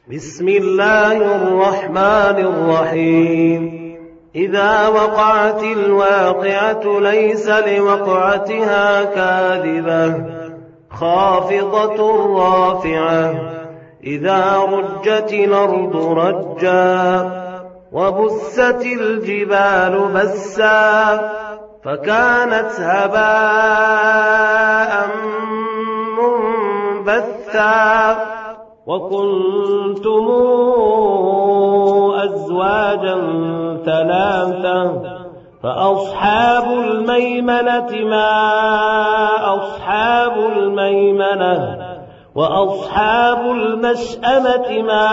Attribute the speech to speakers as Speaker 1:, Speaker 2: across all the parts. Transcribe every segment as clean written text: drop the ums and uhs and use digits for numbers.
Speaker 1: بسم الله الرحمن الرحيم إذا وقعت الواقعة ليس لوقعتها كاذبة خافضة رافعة إذا رجت الأرض رجا وبست الجبال بسا فكانت هباء منبثا وكنتم أزواجا ثلاثة فأصحاب الميمنة ما أصحاب الميمنة وأصحاب المشأمة ما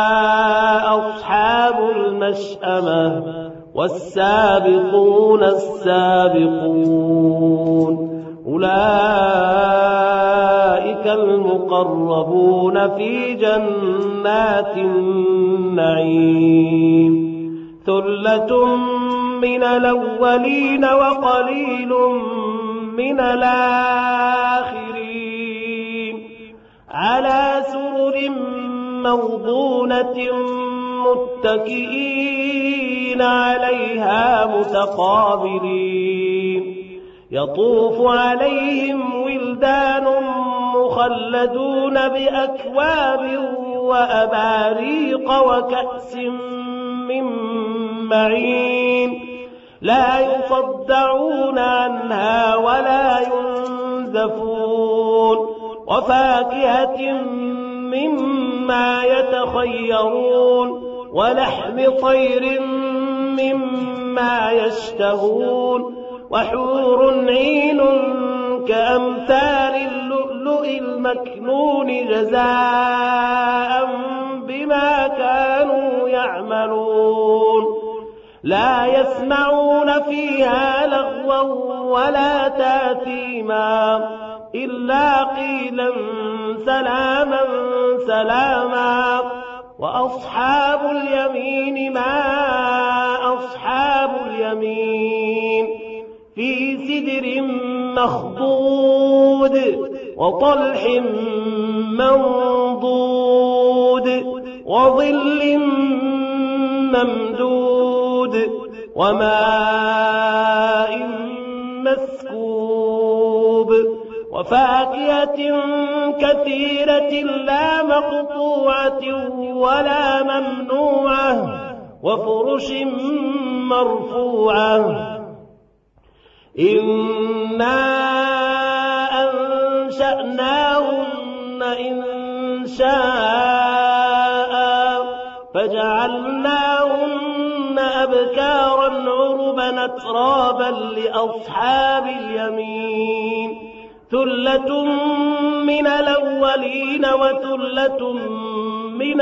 Speaker 1: أصحاب المشأمة والسابقون السابقون أولئك المقربون في جنات النعيم ثلة من الأولين وقليل من الآخرين على سرر موضونة متكئين عليها متقابلين يطوف عليهم ولدان مخلدون بأكواب وأباريق وكأس من معين لا يصدعون عنها ولا ينزفون وفاكهة مما يتخيرون ولحم طير مما يشتهون وحور عين كأمثال اللؤلؤ المكنون جزاء بما كانوا يعملون لا يسمعون فيها لغوا ولا تاثيما إلا قيلا سلاما سلاما وأصحاب اليمين ما أصحاب اليمين في سدر مخضود وطلح منضود وظل ممدود وماء مسكوب وفاكهة كثيرة لا مقطوعة ولا ممنوعة وفرش مرفوعة إنا أنشأناهن إنشاء فجعلناهن أبكارا عربا أترابا لأصحاب اليمين ثلة من الأولين وثلة من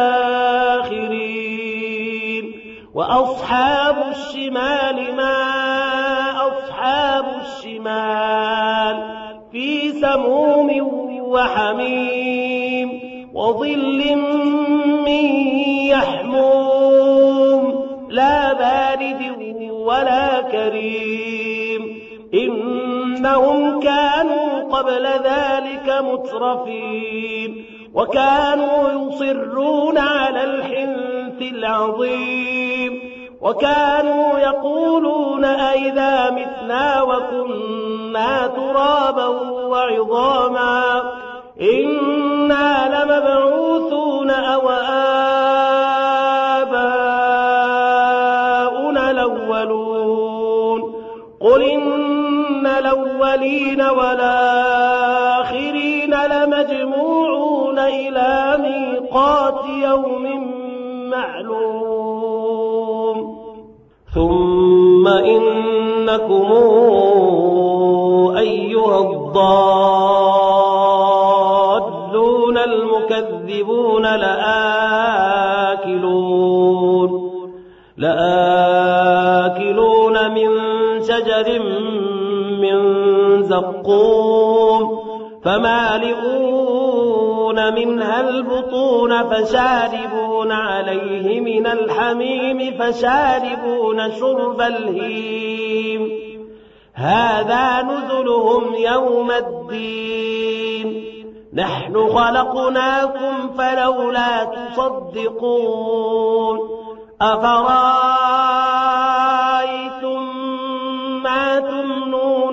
Speaker 1: الآخرين وأصحاب الشمال ما أصحاب الشمال في سموم وحميم وظل من يحموم لا بارد ولا كريم إنهم كانوا قبل ذلك مترفين وكانوا يصرون على الحنث العظيم وكانوا يقولون أئذا متنا وكنا ترابا وعظاما إنا لمبعوثون أو آباؤنا الأولون قل إن الأولين والآخرين لمجموعون إلى ميقات يوم معلوم ثم إنكم أيها الضالون المكذبون لآكلون من شجر من زقوم فمالئون منها البطون فشاربون عليه من الحميم فشاربون شرب الهيم هذا نزلهم يوم الدين نحن خلقناكم فلولا تصدقون أفرأيتم ما تمنون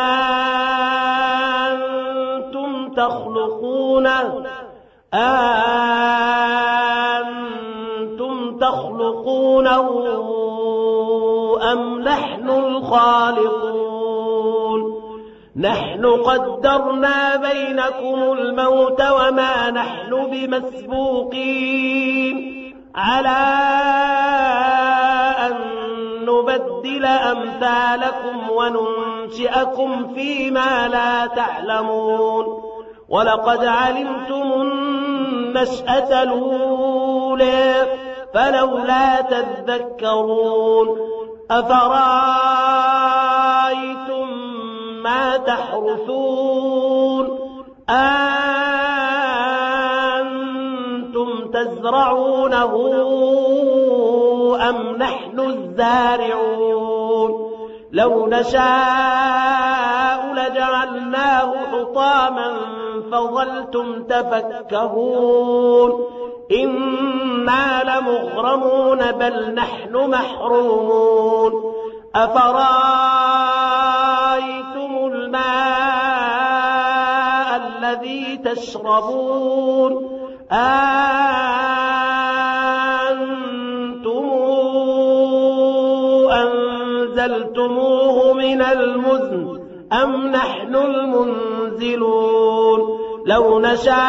Speaker 1: أنتم تخلقونه أم نحن الخالقون نحن قدرنا بينكم الموت وما نحن بمسبوقين على أن نبدل أمثالكم وننشئكم فيما لا تعلمون ولقد علمتم النشأة الأولى فلولا تذكرون أفرأيتم ما تحرثون أنتم تزرعونه أم نحن الزارعون لو نشاء لجعلناه حطاما فظلتم تفكهون إنا لمغرمون بل نحن محرومون أفرأيتم الماء الذي تشربون أنتم أنزلتموه من المزن أم نحن المنزلون لو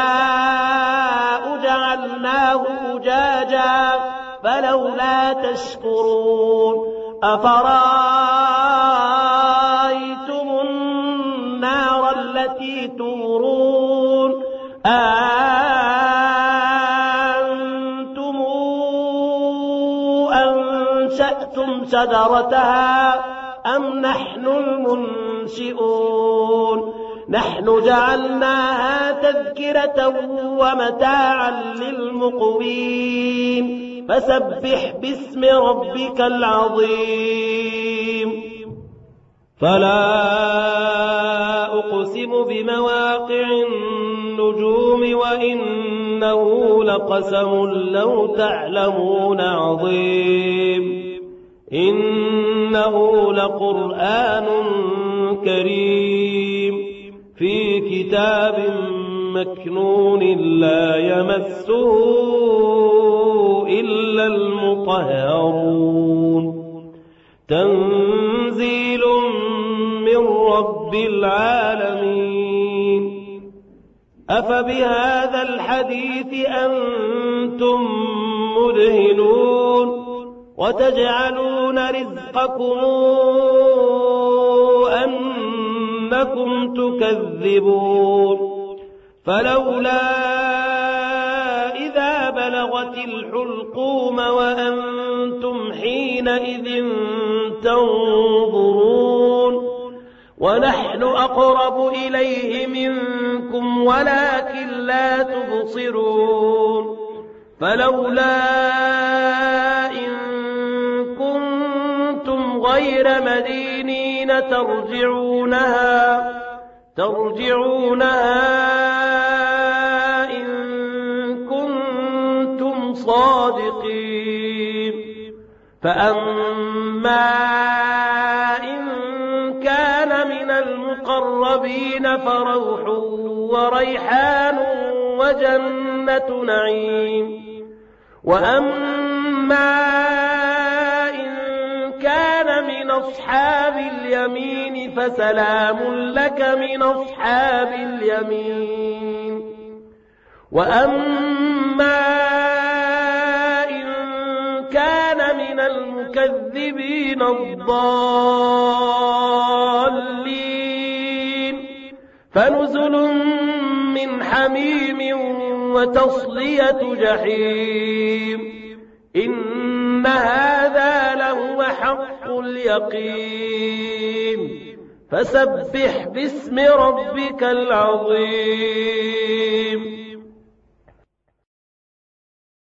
Speaker 1: نشاء جعلناه أجاجا فلولا تشكرون أفرأيتم النار التي تورون أنتم أنشأتم شجرتها أم نحن المنشئون نحن جعلناها تذكرة ومتاعا للمقوين فسبح باسم ربك العظيم فلا أقسم بمواقع النجوم وإنه لقسم لو تعلمون عظيم إنه لقرآن كريم في كتاب مكنون لا يمسه إلا المطهرون تنزيل من رب العالمين أفبهذا الحديث أنتم مدهنون وتجعلون رزقكم أنكم تكذبون فلولا إذا بلغت الحلقوم وأنتم حينئذ تنظرون ونحن أقرب إليه منكم ولكن لا تبصرون فلولا إن كنتم غير مدينين ترجعونها إن كنتم صادقين فأما إن كان من المقربين فروح وريحان وجنة نعيم وأما إن كان من أصحاب اليمين فسلام لك من أصحاب اليمين وأما إن كان من المكذبين الضالين فنزل من حميم وتصلية جحيم إن هذا لهو حق اليقين فسبح باسم ربك العظيم